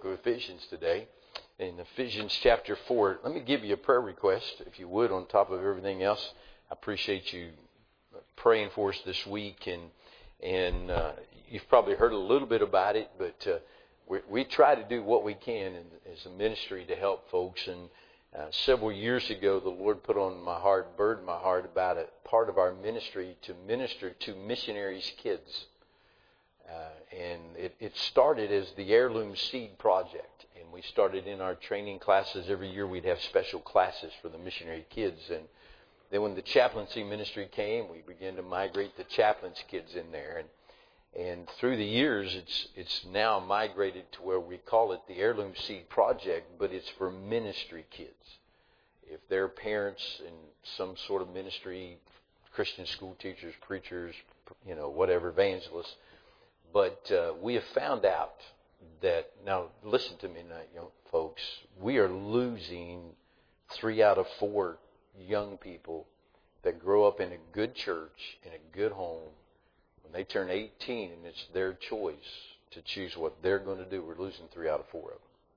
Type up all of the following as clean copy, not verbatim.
of Ephesians today. In Ephesians chapter 4, let me give you a prayer request, if you would, on top of everything else. I appreciate you praying for us this week, and you've probably heard a little bit about it, but we try to do what we can as a ministry to help folks. And several years ago, the Lord put on my heart, burdened my heart about a part of our ministry to minister to missionaries' kids. And it started as the Heirloom Seed Project. And we started in our training classes. Every year we'd have special classes for the missionary kids. And then when the chaplaincy ministry came, we began to migrate the chaplains' kids in there. And through the years, it's now migrated to where we call it the Heirloom Seed Project, but it's for ministry kids. If their parents in some sort of ministry, Christian school teachers, preachers, whatever, evangelists. But we have found out that, now listen to me now, young folks, we are losing 3 out of 4 young people that grow up in a good church, in a good home. When they turn 18 and it's their choice to choose what they're going to do, we're losing 3 out of 4 of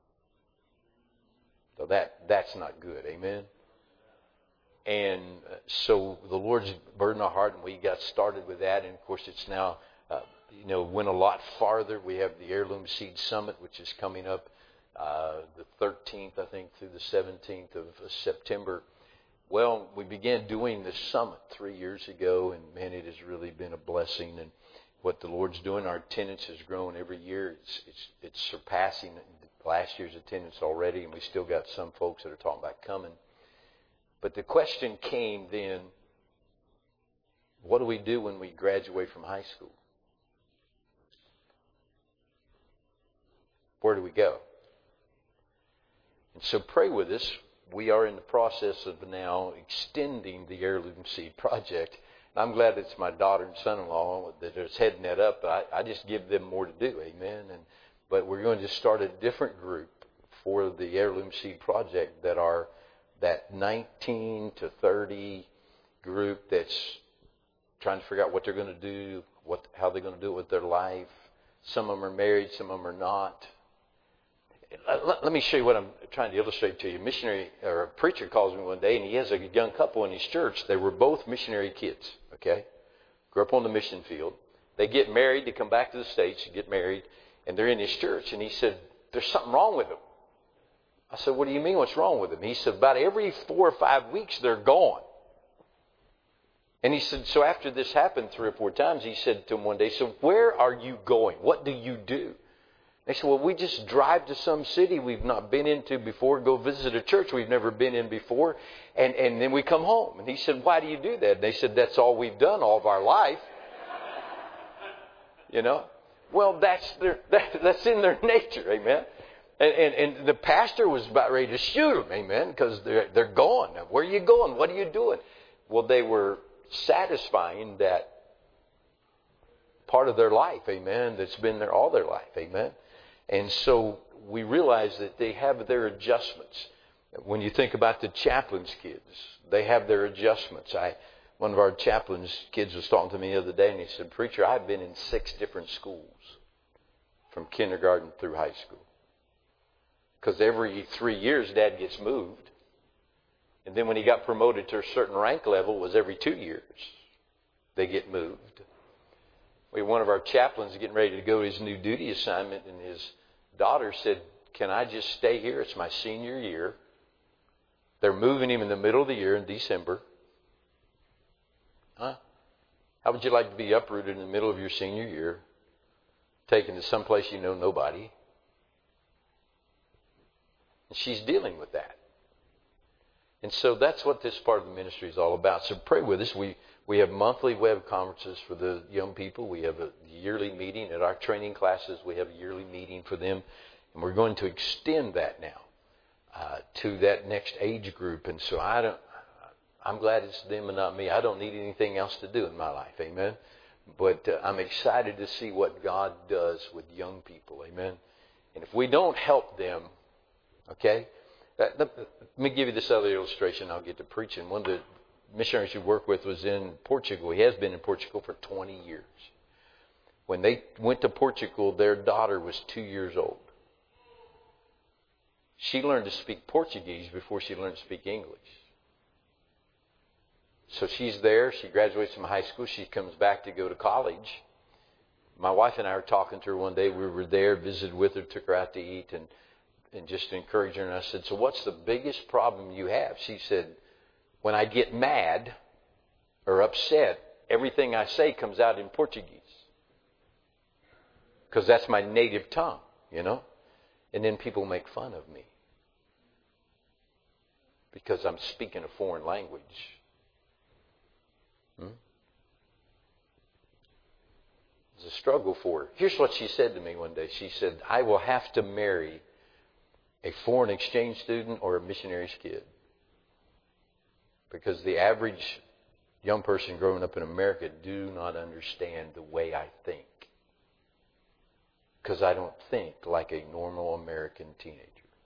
them. So that's not good, amen? And so the Lord's burdened our heart, and we got started with that. And of course, it's now went a lot farther. We have the Heirloom Seed Summit, which is coming up the 13th, I think, through the 17th of September. Well, we began doing the summit 3 years ago, and man, it has really been a blessing. And what the Lord's doing, our attendance has grown every year. It's surpassing last year's attendance already, and we still got some folks that are talking about coming. But the question came then, what do we do when we graduate from high school? Where do we go? And so pray with us. We are in the process of now extending the Heirloom Seed Project. And I'm glad it's my daughter and son-in-law that are heading that up. I just give them more to do, amen. But we're going to start a different group for the Heirloom Seed Project that 19 to 30 group that's trying to figure out what they're going to do, how they're going to do it with their life. Some of them are married, some of them are not. Let me show you what I'm trying to illustrate to you. A preacher calls me one day, and he has a young couple in his church. They were both missionary kids, okay? Grew up on the mission field. They get married, they come back to the States, get married, and they're in his church. And he said, there's something wrong with them. I said, what do you mean what's wrong with them? He said, about every 4 or 5 weeks, they're gone. And he said, so after this happened 3 or 4 times, he said to him one day, so where are you going? What do you do? They said, well, we just drive to some city we've not been into before, go visit a church we've never been in before, and then we come home. And he said, why do you do that? And they said, that's all we've done all of our life. Well, that's in their nature, amen. And the pastor was about ready to shoot them, amen, because they're gone. Now, where are you going? What are you doing? Well, they were satisfying that part of their life, amen, that's been there all their life, amen. And so we realize that they have their adjustments. When you think about the chaplain's kids, they have their adjustments. One of our chaplain's kids was talking to me the other day, and he said, preacher, I've been in 6 different schools from kindergarten through high school. Because every 3 years, Dad gets moved. And then when he got promoted to a certain rank level, it was every 2 years they get moved. One of our chaplains getting ready to go to his new duty assignment, and his daughter said, can I just stay here? It's my senior year. They're moving him in the middle of the year in December. Huh? How would you like to be uprooted in the middle of your senior year, taken to someplace you know nobody? And she's dealing with that. And so that's what this part of the ministry is all about. So pray with us. We have monthly web conferences for the young people. We have a yearly meeting at our training classes. We have a yearly meeting for them. And we're going to extend that now to that next age group. And so I'm glad it's them and not me. I don't need anything else to do in my life. Amen. But I'm excited to see what God does with young people. Amen. And if we don't help them, okay, let me give you this other illustration. I'll get to preaching. One of the missionaries we work with was in Portugal. He has been in Portugal for 20 years. When they went to Portugal, their daughter was 2 years old. She learned to speak Portuguese before she learned to speak English. So she's there. She graduates from high school. She comes back to go to college. My wife and I were talking to her one day. We were there, visited with her, took her out to eat, and just encouraged her. And I said, so what's the biggest problem you have? She said, when I get mad or upset, everything I say comes out in Portuguese. Because that's my native tongue, you know. And then people make fun of me. Because I'm speaking a foreign language. It's a struggle for her. Here's what she said to me one day. She said, I will have to marry a foreign exchange student or a missionary's kid. Because the average young person growing up in America do not understand the way I think. Because I don't think like a normal American teenager.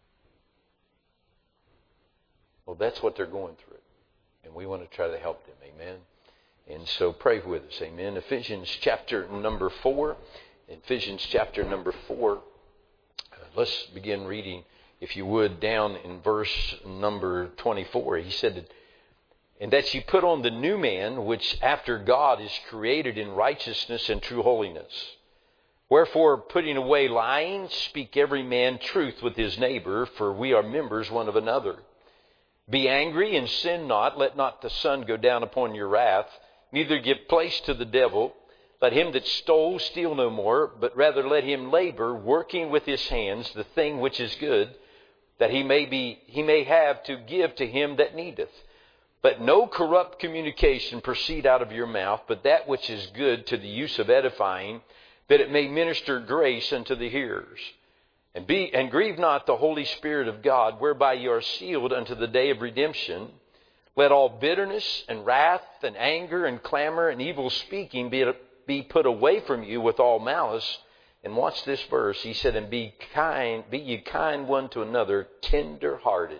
Well, that's what they're going through. And we want to try to help them. Amen. And so pray with us. Amen. Ephesians chapter number 4. Ephesians chapter number 4. Let's begin reading, if you would, down in verse number 24. He said, and that ye put on the new man, which after God is created in righteousness and true holiness. Wherefore, putting away lying, speak every man truth with his neighbor, for we are members one of another. Be angry and sin not. Let not the sun go down upon your wrath. Neither give place to the devil. Let him that stole steal no more, but rather let him labor, working with his hands the thing which is good, that he may have to give to him that needeth. But no corrupt communication proceed out of your mouth, but that which is good to the use of edifying, that it may minister grace unto the hearers. And grieve not the Holy Spirit of God, whereby you are sealed unto the day of redemption. Let all bitterness and wrath and anger and clamor and evil speaking be put away from you with all malice. And watch this verse. He said, and be ye kind one to another, tender-hearted,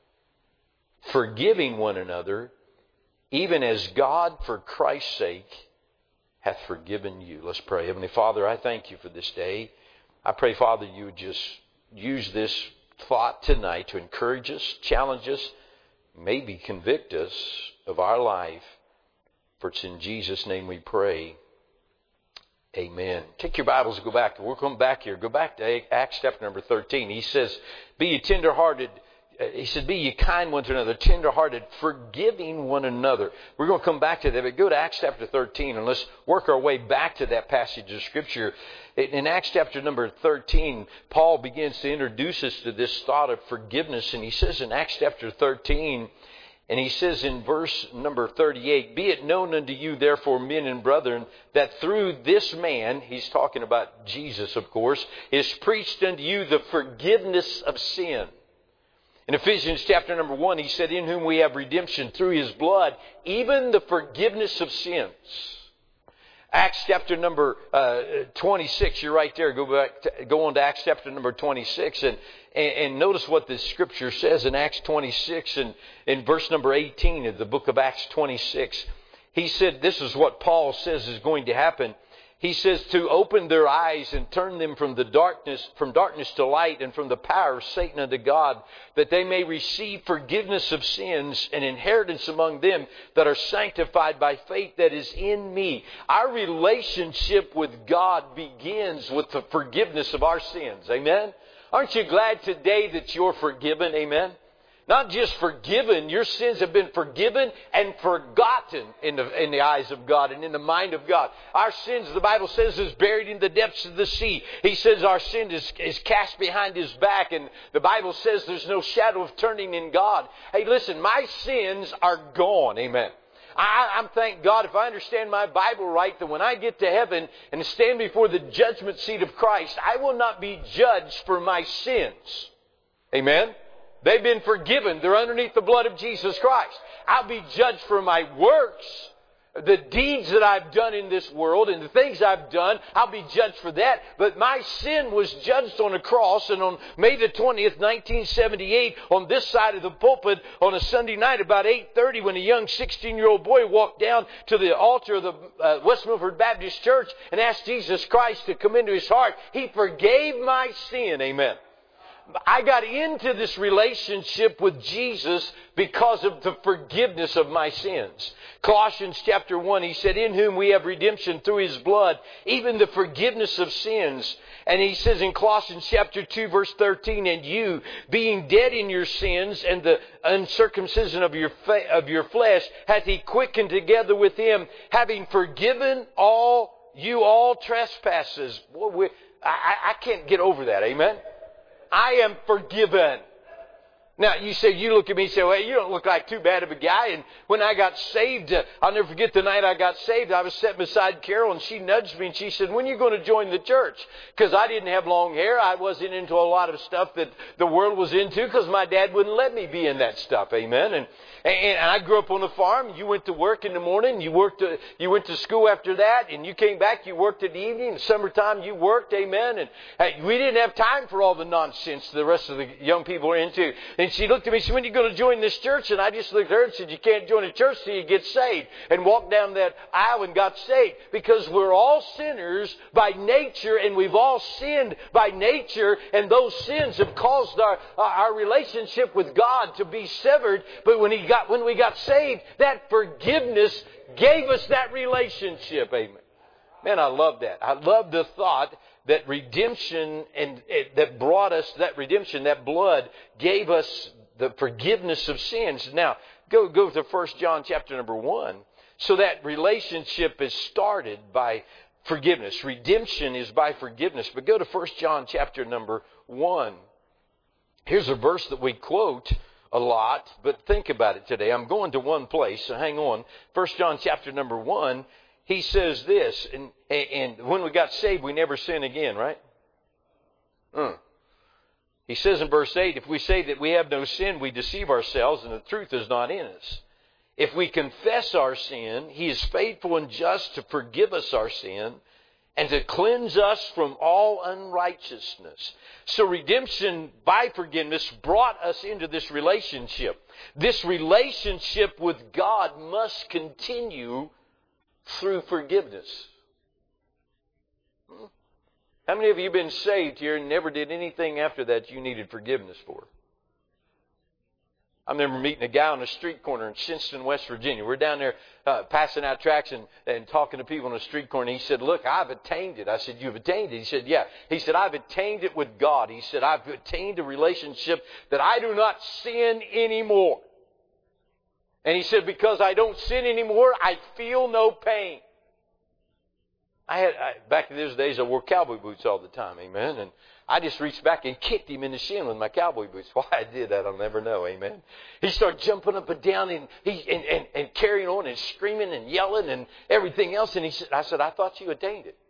forgiving one another, even as God for Christ's sake hath forgiven you. Let's pray. Heavenly Father, I thank you for this day. I pray, Father, you would just use this thought tonight to encourage us, challenge us, maybe convict us of our life. For it's in Jesus' name we pray. Amen. Take your Bibles and go back. We'll come back here. Go back to Acts chapter number 13. He says, be ye tender-hearted. He said, be ye kind one to another, tender-hearted, forgiving one another. We're going to come back to that, but go to Acts chapter 13 and let's work our way back to that passage of Scripture. In Acts chapter number 13, Paul begins to introduce us to this thought of forgiveness. And he says in Acts chapter 13, and he says in verse number 38, be it known unto you, therefore, men and brethren, that through this man, he's talking about Jesus, of course, is preached unto you the forgiveness of sin. In Ephesians chapter number 1, he said, in whom we have redemption through his blood, even the forgiveness of sins. Acts chapter number 26, you're right there. Go on to Acts chapter number 26 and notice what the Scripture says in Acts 26 and in verse number 18 of the book of Acts 26. He said, this is what Paul says is going to happen. He says to open their eyes and turn them from darkness to light, and from the power of Satan unto God, that they may receive forgiveness of sins and inheritance among them that are sanctified by faith that is in me. Our relationship with God begins with the forgiveness of our sins. Amen? Aren't you glad today that you're forgiven? Amen? Not just forgiven, your sins have been forgiven and forgotten in the eyes of God and in the mind of God. Our sins, the Bible says, is buried in the depths of the sea. He says our sin is cast behind his back, and the Bible says there's no shadow of turning in God. Hey, listen, my sins are gone. Amen. I'm thank God, if I understand my Bible right, that when I get to heaven and stand before the judgment seat of Christ, I will not be judged for my sins. Amen. They've been forgiven. They're underneath the blood of Jesus Christ. I'll be judged for my works, the deeds that I've done in this world and the things I've done. I'll be judged for that. But my sin was judged on a cross, and on May the 20th, 1978, on this side of the pulpit on a Sunday night about 8:30, when a young 16-year-old boy walked down to the altar of the West Milford Baptist Church and asked Jesus Christ to come into his heart, he forgave my sin. Amen. I got into this relationship with Jesus because of the forgiveness of my sins. Colossians chapter 1, he said, in whom we have redemption through His blood, even the forgiveness of sins. And he says in Colossians chapter 2, verse 13, and you, being dead in your sins and the uncircumcision of your flesh, hath He quickened together with Him, having forgiven all trespasses. Boy, I can't get over that. Amen? I am forgiven. Now, you look at me and say, well, you don't look like too bad of a guy. And when I got saved, I'll never forget the night I got saved. I was sitting beside Carol and she nudged me and she said, when are you going to join the church? Because I didn't have long hair. I wasn't into a lot of stuff that the world was into because my dad wouldn't let me be in that stuff. Amen. And I grew up on a farm. You went to work in the morning. You went to school after that. And you came back. You worked in the evening. In summertime, you worked. Amen. And we didn't have time for all the nonsense the rest of the young people are into. And she looked at me and said, when are you going to join this church? And I just looked at her and said, you can't join a church till you get saved. And walked down that aisle and got saved. Because we're all sinners by nature and we've all sinned by nature. And those sins have caused our relationship with God to be severed. But when we got saved, that forgiveness gave us that relationship. Amen. Man, I love that. I love the thought that redemption that brought us that redemption, that blood gave us the forgiveness of sins. Now, go to 1 John chapter number 1. So that relationship is started by forgiveness. Redemption is by forgiveness. But go to 1 John chapter number 1. Here's a verse that we quote a lot, but think about it today. I'm going to one place, so hang on. 1 John chapter number 1, he says this, and when we got saved, we never sin again, right? He says in verse 8, if we say that we have no sin, we deceive ourselves, and the truth is not in us. If we confess our sin, He is faithful and just to forgive us our sin and to cleanse us from all unrighteousness. So redemption by forgiveness brought us into this relationship. This relationship with God must continue through forgiveness. How many of you have been saved here and never did anything after that you needed forgiveness for? I remember meeting a guy on a street corner in Shinston, West Virginia. We're down there passing out tracts and talking to people on the street corner. And he said, look, I've attained it. I said, you've attained it? He said, yeah. He said, I've attained it with God. He said, I've attained a relationship that I do not sin anymore. And he said, because I don't sin anymore, I feel no pain. Back in those days, I wore cowboy boots all the time, amen. And I just reached back and kicked him in the shin with my cowboy boots. Why I did that, I'll never know, amen. He started jumping up and down and carrying on and screaming and yelling and everything else. And I said, I thought you attained it.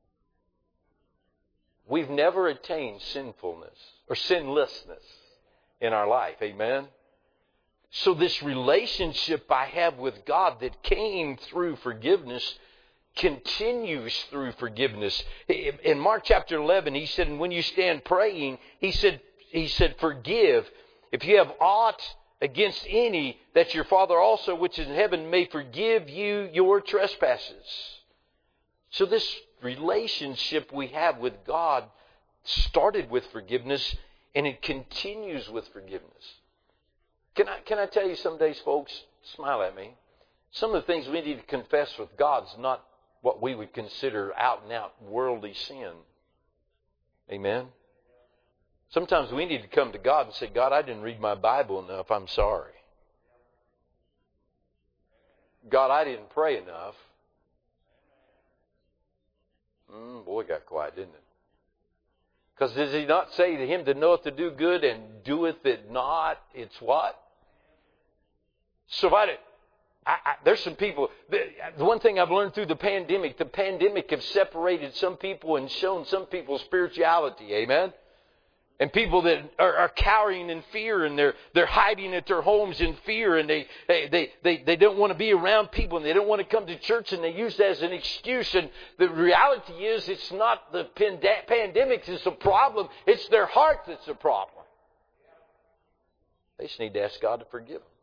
We've never attained sinfulness or sinlessness in our life, amen. So this relationship I have with God that came through forgiveness continues through forgiveness. In Mark chapter 11, he said, and when you stand praying, he said, forgive. If you have aught against any, that your Father also which is in heaven may forgive you your trespasses. So this relationship we have with God started with forgiveness and it continues with forgiveness. Can I tell you some days, folks, smile at me. Some of the things we need to confess with God's not what we would consider out and out worldly sin. Amen? Sometimes we need to come to God and say, God, I didn't read my Bible enough. I'm sorry. God, I didn't pray enough. Boy, it got quiet, didn't it? Because does He not say to him that knoweth to do good and doeth it not, it's what? So there's some people, the one thing I've learned through the pandemic have separated some people and shown some people spirituality, amen? And people that are cowering in fear and they're hiding at their homes in fear and they don't want to be around people and they don't want to come to church and they use that as an excuse. And the reality is it's not the pandemic that's the problem, it's their heart that's the problem. They just need to ask God to forgive them.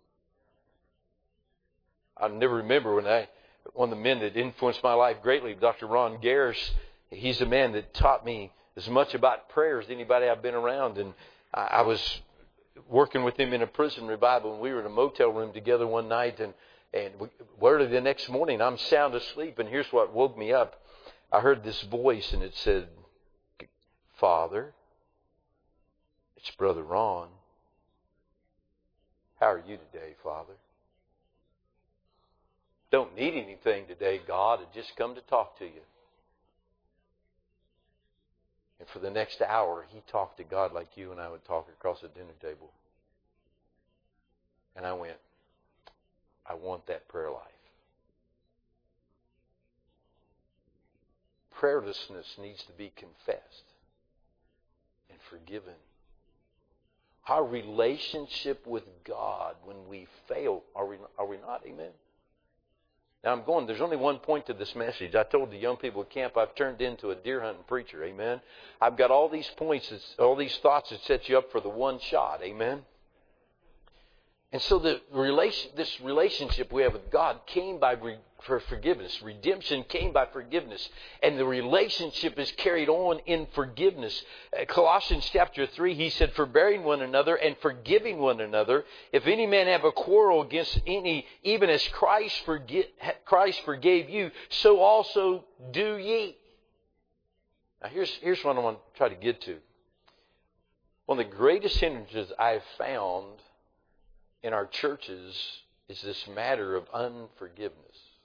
I never remember one of the men that influenced my life greatly, Dr. Ron Garris. He's a man that taught me as much about prayer as anybody I've been around. And I was working with him in a prison revival, and we were in a motel room together one night, and early the next morning, I'm sound asleep, and here's what woke me up. I heard this voice, and it said, "Father, it's Brother Ron. How are you today, Father? Don't need anything today, God. I just come to talk to you." And for the next hour, he talked to God like you and I would talk across a dinner table. And I went, I want that prayer life. Prayerlessness needs to be confessed and forgiven. Our relationship with God when we fail, are we not? Amen? Now there's only one point to this message. I told the young people at camp I've turned into a deer hunting preacher. Amen? I've got all these points, all these thoughts that set you up for the one shot. Amen? And so this relationship we have with God came for forgiveness. Redemption came by forgiveness. And the relationship is carried on in forgiveness. Colossians chapter 3, he said, "Forbearing one another and forgiving one another. If any man have a quarrel against any, even as Christ forgave you, so also do ye." Now here's what I want to try to get to. One of the greatest hindrances I've found in our churches is this matter of unforgiveness.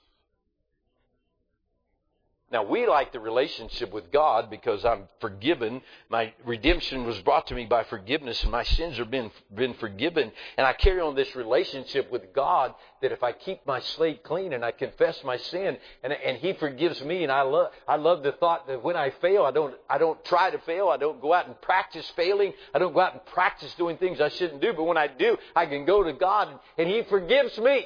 Now, we like the relationship with God because I'm forgiven. My redemption was brought to me by forgiveness, and my sins have been forgiven. And I carry on this relationship with God that if I keep my slate clean and I confess my sin, and He forgives me, and I love the thought that when I fail, I don't try to fail. I don't go out and practice failing. I don't go out and practice doing things I shouldn't do. But when I do, I can go to God, and He forgives me.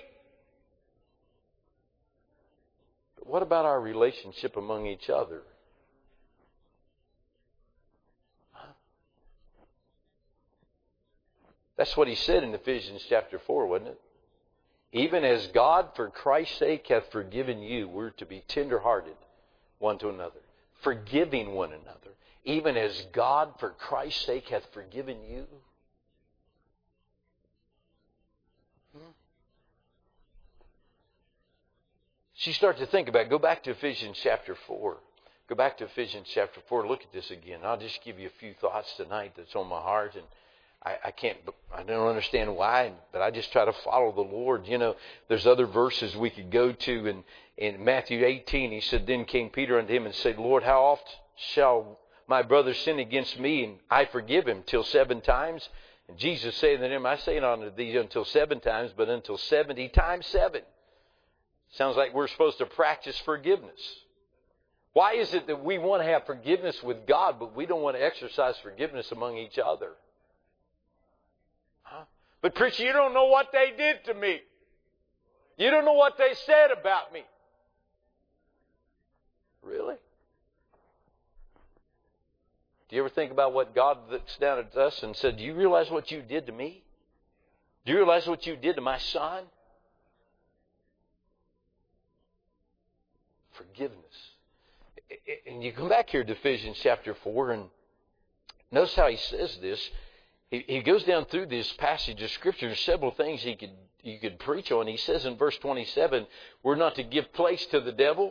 What about our relationship among each other? That's what he said in Ephesians chapter 4, wasn't it? Even as God for Christ's sake hath forgiven you, we're to be tenderhearted one to another, forgiving one another. Even as God for Christ's sake hath forgiven you. So you start to think about it. Go back to Ephesians chapter 4. Go back to Ephesians chapter 4. Look at this again. I'll just give you a few thoughts tonight that's on my heart. And I don't understand why, but I just try to follow the Lord. You know, there's other verses we could go to. In Matthew 18, he said, "Then came Peter unto him and said, Lord, how oft shall my brother sin against me, and I forgive him? Till 7 times? And Jesus said unto him, I say not unto thee until 7 times, but until 70 times 7. Sounds like we're supposed to practice forgiveness. Why is it that we want to have forgiveness with God, but we don't want to exercise forgiveness among each other? But preacher, you don't know what they did to me. You don't know what they said about me. Really? Do you ever think about what God looks down at us and said, do you realize what you did to me? Do you realize what you did to my son? Forgiveness. And you come back here to Ephesians chapter 4 and notice how he says this. He goes down through this passage of Scripture. There's several things you could preach on. He says in verse 27, we're not to give place to the devil.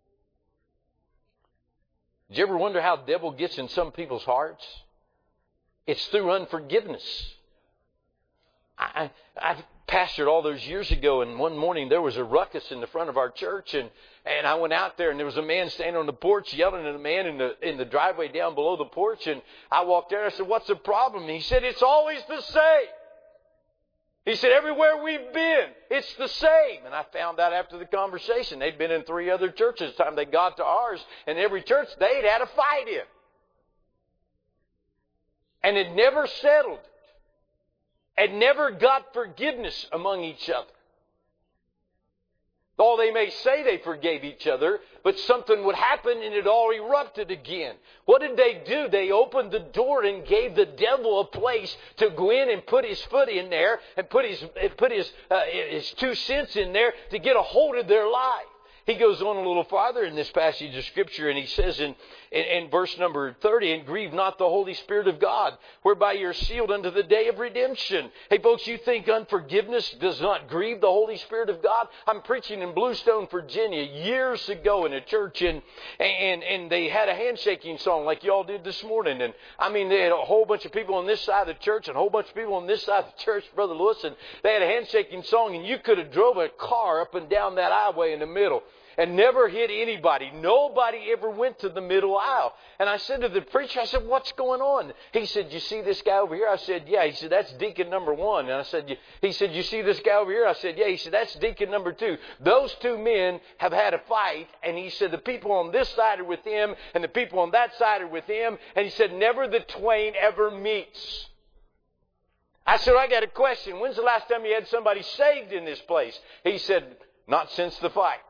Did you ever wonder how the devil gets in some people's hearts? It's through unforgiveness. I pastored all those years ago, and one morning there was a ruckus in the front of our church, and I went out there, and there was a man standing on the porch yelling at a man in the driveway down below the porch, and I walked there and I said, what's the problem? And he said, it's always the same. He said, everywhere we've been, it's the same. And I found out after the conversation, they'd been in 3 other churches. The time they got to ours, and every church they'd had a fight in. And it never settled. And never got forgiveness among each other. Though they may say they forgave each other, but something would happen and it all erupted again. What did they do? They opened the door and gave the devil a place to go in and put his foot in there and put his 2 cents in there to get a hold of their life. He goes on a little farther in this passage of Scripture, and he says in verse number 30, and grieve not the Holy Spirit of God, whereby you're sealed unto the day of redemption. Hey, folks, you think unforgiveness does not grieve the Holy Spirit of God? I'm preaching in Bluestone, Virginia, years ago in a church, and they had a handshaking song like y'all did this morning. And I mean, they had a whole bunch of people on this side of the church and a whole bunch of people on this side of the church, Brother Lewis, and they had a handshaking song, and you could have drove a car up and down that highway in the middle and never hit anybody. Nobody ever went to the middle aisle. And I said to the preacher, I said, what's going on? He said, you see this guy over here? I said, yeah. He said, that's deacon number 1. And I said, he said, you see this guy over here? I said, yeah. He said, that's deacon number 2. Those 2 men have had a fight. And he said, the people on this side are with him and the people on that side are with him. And he said, never the twain ever meets. I said, I got a question. When's the last time you had somebody saved in this place? He said, not since the fight.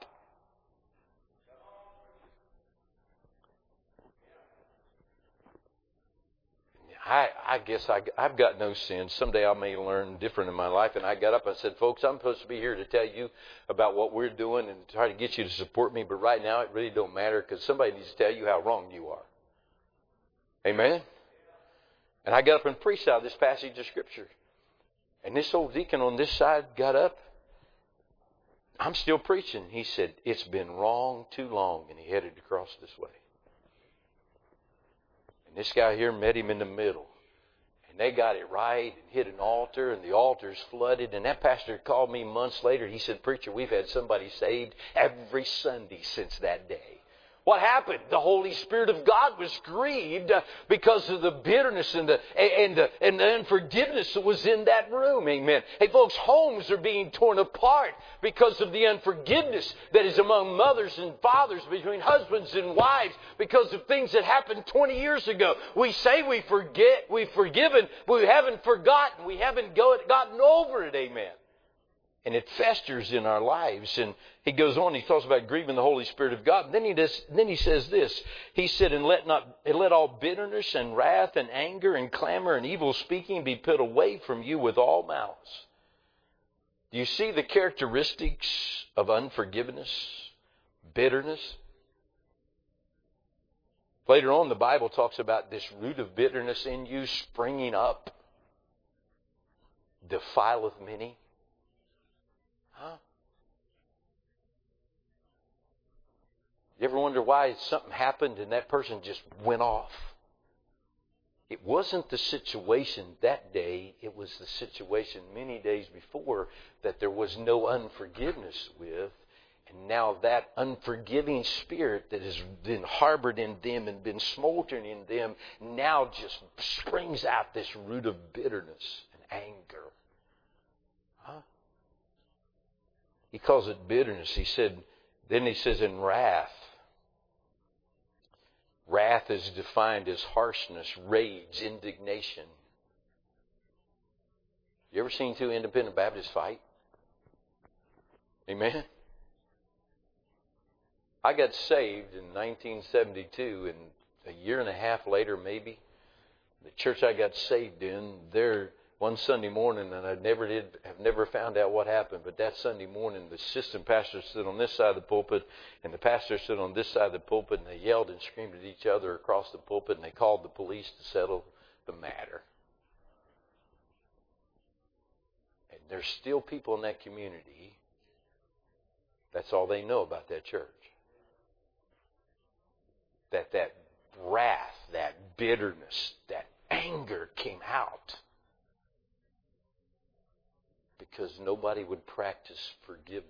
I guess I've got no sins. Someday I may learn different in my life. And I got up and I said, folks, I'm supposed to be here to tell you about what we're doing and try to get you to support me. But right now it really don't matter because somebody needs to tell you how wrong you are. Amen? And I got up and preached out of this passage of Scripture. And this old deacon on this side got up. I'm still preaching. He said, it's been wrong too long. And he headed across this way. And this guy here met him in the middle. And they got it right and hit an altar, and the altar's flooded. And that pastor called me months later. He said, preacher, we've had somebody saved every Sunday since that day. What happened? The Holy Spirit of God was grieved because of the bitterness and the unforgiveness that was in that room. Amen. Hey, folks, homes are being torn apart because of the unforgiveness that is among mothers and fathers, between husbands and wives, because of things that happened 20 years ago. We say we forget, we've forgiven, but we haven't forgotten. We haven't gotten over it. Amen. And it festers in our lives. And he goes on, he talks about grieving the Holy Spirit of God. And then he says this. He said, and let all bitterness and wrath and anger and clamor and evil speaking be put away from you with all malice. Do you see the characteristics of unforgiveness, bitterness? Later on, the Bible talks about this root of bitterness in you springing up, defileth many. Huh? You ever wonder why something happened and that person just went off? It wasn't the situation that day. It was the situation many days before that there was no unforgiveness with. And now that unforgiving spirit that has been harbored in them and been smoldering in them now just springs out this root of bitterness and anger. Huh? He calls it bitterness. Then he says in wrath. Wrath is defined as harshness, rage, indignation. You ever seen 2 independent Baptists fight? Amen? I got saved in 1972, and a year and a half later maybe, the church I got saved in, there one Sunday morning, and have never found out what happened, but that Sunday morning the assistant pastor stood on this side of the pulpit and the pastor stood on this side of the pulpit, and they yelled and screamed at each other across the pulpit, and they called the police to settle the matter. And there's still people in that community, that's all they know about that church. That wrath, that bitterness, that anger came out. Because nobody would practice forgiveness.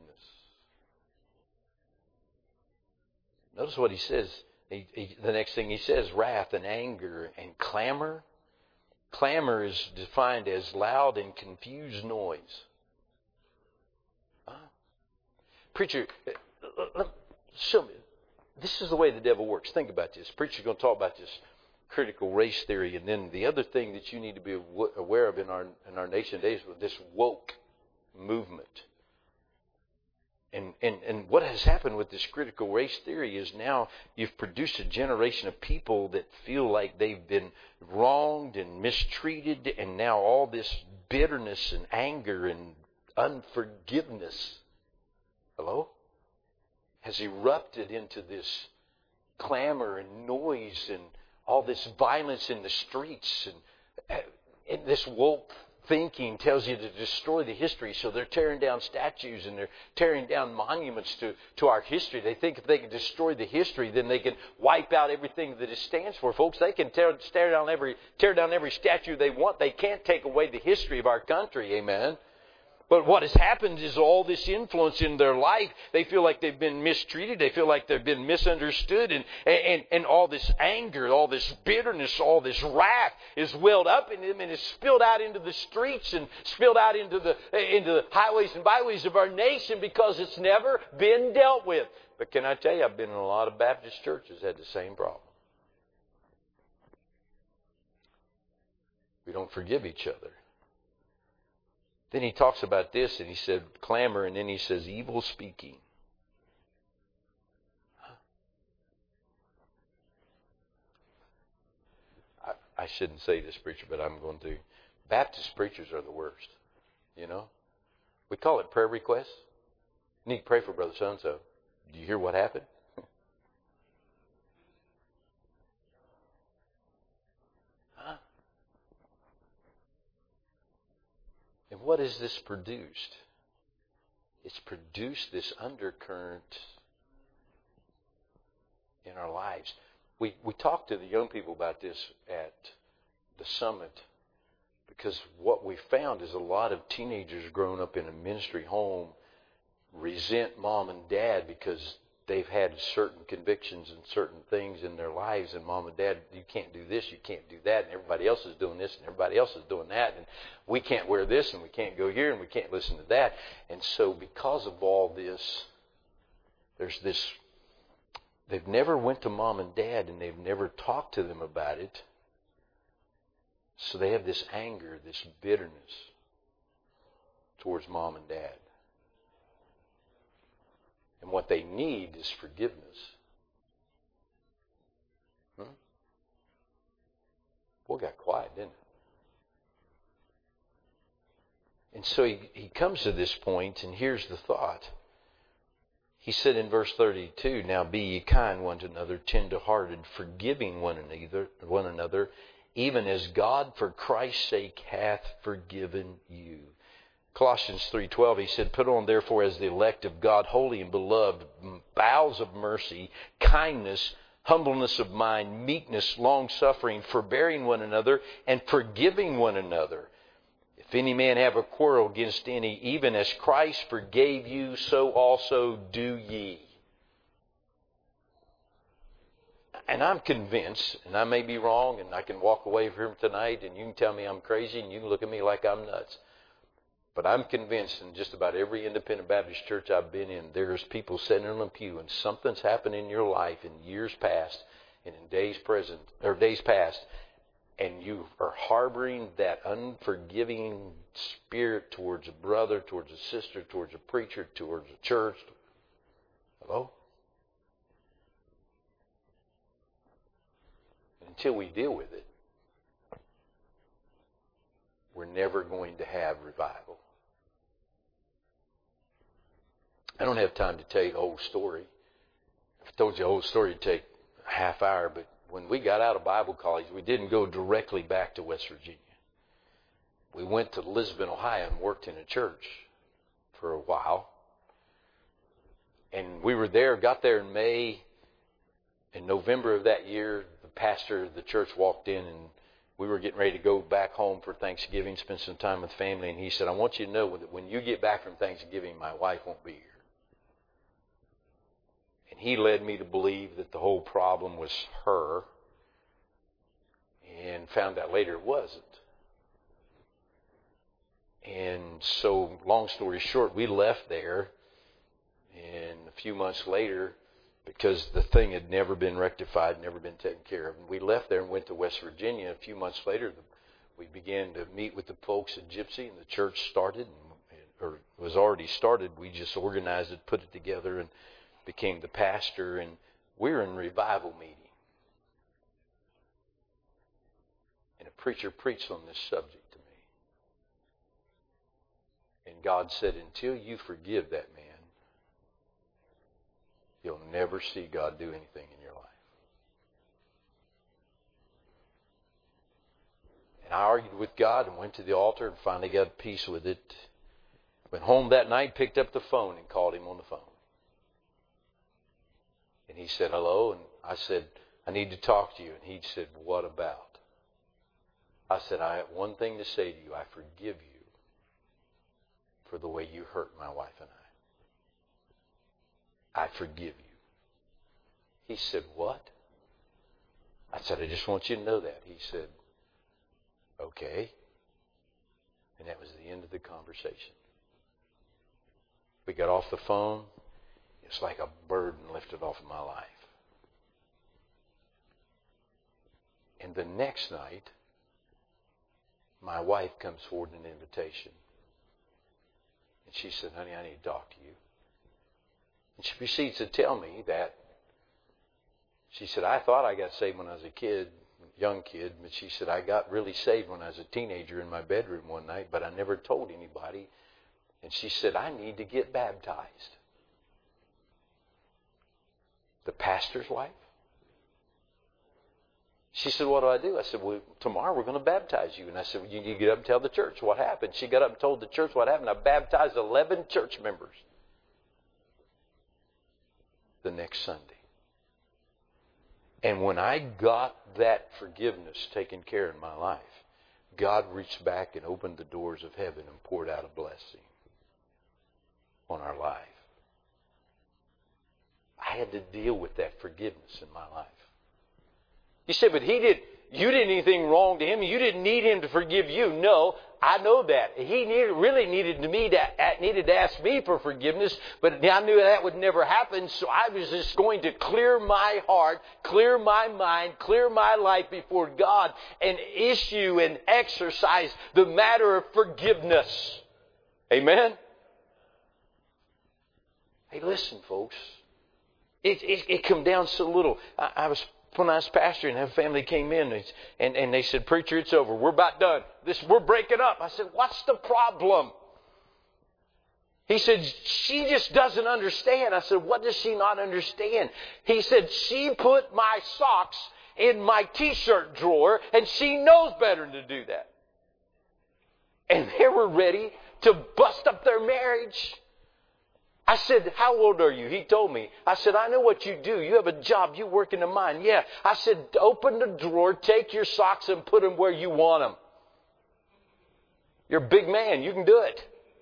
Notice what he says. The next thing he says, wrath and anger and clamor. Clamor is defined as loud and confused noise. Preacher, show me. This is the way the devil works. Think about this. Preacher's going to talk about this critical race theory, and then the other thing that you need to be aware of in our nation today is this woke movement. And what has happened with this critical race theory is now you've produced a generation of people that feel like they've been wronged and mistreated, and now all this bitterness and anger and unforgiveness, hello, has erupted into this clamor and noise and all this violence in the streets. And this woke thinking tells you to destroy the history. So they're tearing down statues and they're tearing down monuments to our history. They think if they can destroy the history, then they can wipe out everything that it stands for. Folks, they can tear down every statue they want. They can't take away the history of our country. Amen. But what has happened is all this influence in their life, they feel like they've been mistreated. They feel like they've been misunderstood. And all this anger, all this bitterness, all this wrath is welled up in them and is spilled out into the streets and spilled out into the highways and byways of our nation because it's never been dealt with. But can I tell you, I've been in a lot of Baptist churches that had the same problem. We don't forgive each other. Then he talks about this, and he said clamor, and then he says evil speaking. I shouldn't say this, preacher, but I'm going to. Baptist preachers are the worst. You know? We call it prayer requests. You need to pray for Brother so-and-so. Do you hear what happened? And what has this produced? It's produced this undercurrent in our lives. We talked to the young people about this at the summit because what we found is a lot of teenagers growing up in a ministry home resent mom and dad because they've had certain convictions and certain things in their lives, and mom and dad, you can't do this, you can't do that, and everybody else is doing this, and everybody else is doing that, and we can't wear this, and we can't go here, and we can't listen to that. And so because of all this, there's this, they've never went to mom and dad, and they've never talked to them about it. So they have this anger, this bitterness towards mom and dad. And what they need is forgiveness. Boy, it got quiet, didn't it? And so he comes to this point, and here's the thought. He said in verse 32, now be ye kind one to another, tender-hearted, forgiving one another, even as God for Christ's sake hath forgiven you. Colossians 3:12, he said, put on therefore as the elect of God, holy and beloved, bowels of mercy, kindness, humbleness of mind, meekness, long-suffering, forbearing one another, and forgiving one another. If any man have a quarrel against any, even as Christ forgave you, so also do ye. And I'm convinced, and I may be wrong, and I can walk away from here tonight, and you can tell me I'm crazy, and you can look at me like I'm nuts. But I'm convinced in just about every independent Baptist church I've been in, there's people sitting in a pew and something's happened in your life in years past and in days past, and you are harboring that unforgiving spirit towards a brother, towards a sister, towards a preacher, towards a church. Hello? Until we deal with it, we're never going to have revival. I don't have time to tell you the whole story. If I told you the whole story, it'd take a half hour. But when we got out of Bible college, we didn't go directly back to West Virginia. We went to Lisbon, Ohio, and worked in a church for a while. And we were there, got there in May. In November of that year, the pastor of the church walked in, and we were getting ready to go back home for Thanksgiving, spend some time with family. And he said, I want you to know that when you get back from Thanksgiving, my wife won't be here. And he led me to believe that the whole problem was her, and found out later it wasn't. And so, long story short, we left there, and a few months later, because the thing had never been rectified, never been taken care of, and we left there and went to West Virginia. A few months later, we began to meet with the folks at Gypsy, and the church started, or was already started. We just organized it, put it together, and became the pastor, and we were in revival meeting. And a preacher preached on this subject to me. And God said, until you forgive that man, you'll never see God do anything in your life. And I argued with God and went to the altar and finally got peace with it. Went home that night, picked up the phone and called him on the phone. And he said, hello. And I said, I need to talk to you. And he said, what about? I said, I have one thing to say to you. I forgive you for the way you hurt my wife and I. I forgive you. He said, what? I said, I just want you to know that. He said, okay. And that was the end of the conversation. We got off the phone. It's like a burden lifted off of my life. And the next night, my wife comes forward with an invitation. And she said, honey, I need to talk to you. And she proceeds to tell me that she said, I thought I got saved when I was a kid, young kid, but she said, I got really saved when I was a teenager in my bedroom one night, but I never told anybody. And she said, I need to get baptized. The pastor's wife? She said, what do I do? I said, well, tomorrow we're going to baptize you. And I said, well, you need to get up and tell the church what happened. She got up and told the church what happened. I baptized 11 church members the next Sunday. And when I got that forgiveness taken care of in my life, God reached back and opened the doors of heaven and poured out a blessing on our life. I had to deal with that forgiveness in my life. You say, but you didn't anything wrong to him. You didn't need him to forgive you. No, I know that. He really needed to ask me for forgiveness, but I knew that would never happen, so I was just going to clear my heart, clear my mind, clear my life before God, and issue and exercise the matter of forgiveness. Amen? Hey, listen, folks. It come down so little. When I was pastoring, a family came in and they said, preacher, it's over. We're about done. We're breaking up. I said, what's the problem? He said, she just doesn't understand. I said, what does she not understand? He said, she put my socks in my t-shirt drawer and she knows better than to do that. And they were ready to bust up their marriage. I said, how old are you? He told me. I said, I know what you do. You have a job. You work in the mine. Yeah. I said, open the drawer, take your socks and put them where you want them. You're a big man. You can do it.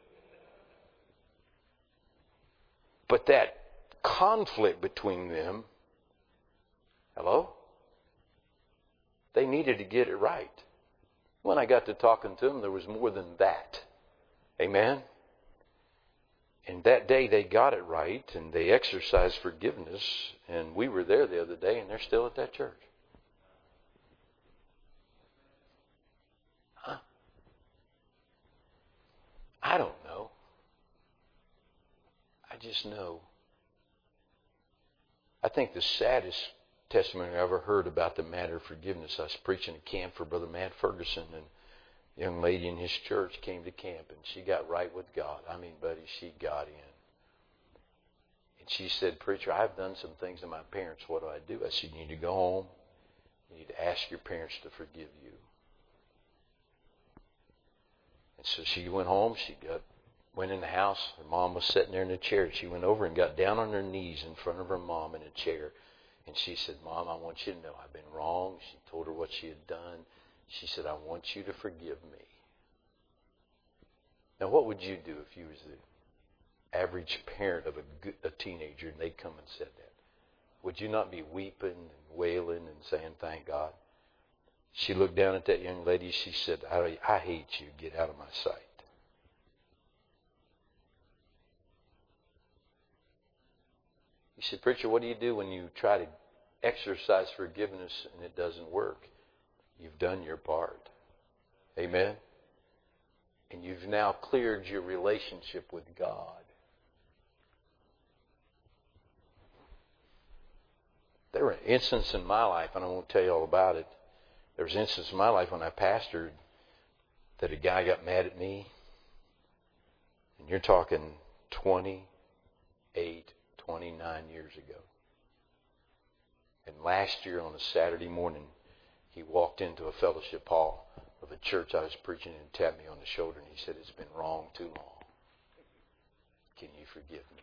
But that conflict between them, hello? They needed to get it right. When I got to talking to them, there was more than that. Amen? And that day they got it right and they exercised forgiveness. And we were there the other day and they're still at that church. Huh? I don't know. I just know. I think the saddest testimony I ever heard about the matter of forgiveness, I was preaching at camp for Brother Matt Ferguson, and a young lady in his church came to camp and she got right with God. I mean, buddy, she got in. And she said, preacher, I've done some things to my parents. What do I do? I said, you need to go home. You need to ask your parents to forgive you. And so she went home. She went in the house. Her mom was sitting there in a chair. She went over and got down on her knees in front of her mom in a chair. And she said, Mom, I want you to know I've been wrong. She told her what she had done. She said, I want you to forgive me. Now, what would you do if you was the average parent of a teenager and they come and said that? Would you not be weeping and wailing and saying, thank God? She looked down at that young lady. She said, I hate you. Get out of my sight. You said, preacher, what do you do when you try to exercise forgiveness and it doesn't work? You've done your part. Amen? And you've now cleared your relationship with God. There were instances in my life, and I won't tell you all about it. There was instances in my life when I pastored that a guy got mad at me. And you're talking 28, 29 years ago. And last year on a Saturday morning, he walked into a fellowship hall of a church I was preaching and tapped me on the shoulder and he said, "It's been wrong too long. Can you forgive me?"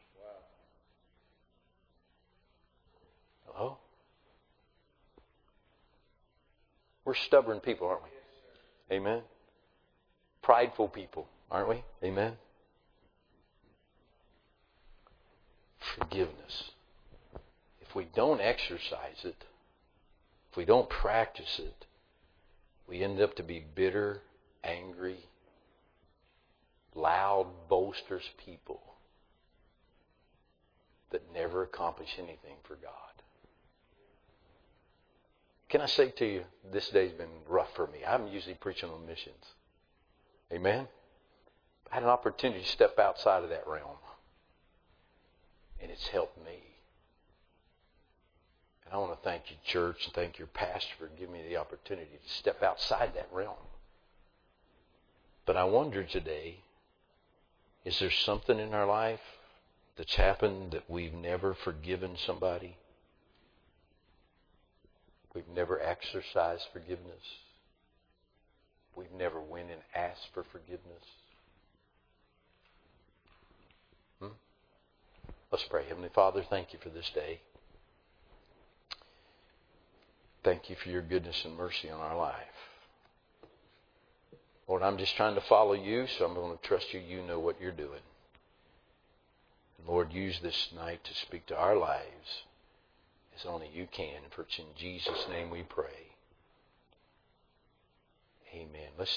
Hello? We're stubborn people, aren't we? Amen? Prideful people, aren't we? Amen? Forgiveness. If we don't exercise it, if we don't practice it, we end up to be bitter, angry, loud, boasters people that never accomplish anything for God. Can I say to you, this day's been rough for me. I'm usually preaching on missions. Amen? I had an opportunity to step outside of that realm. And it's helped me. And I want to thank you, church, and thank your pastor for giving me the opportunity to step outside that realm. But I wonder today, is there something in our life that's happened that we've never forgiven somebody? We've never exercised forgiveness. We've never went and asked for forgiveness. Let's pray. Heavenly Father, thank you for this day. Thank you for your goodness and mercy on our life. Lord, I'm just trying to follow you, so I'm going to trust you. You know what you're doing. Lord, use this night to speak to our lives as only you can. For it's in Jesus' name we pray. Amen. Let's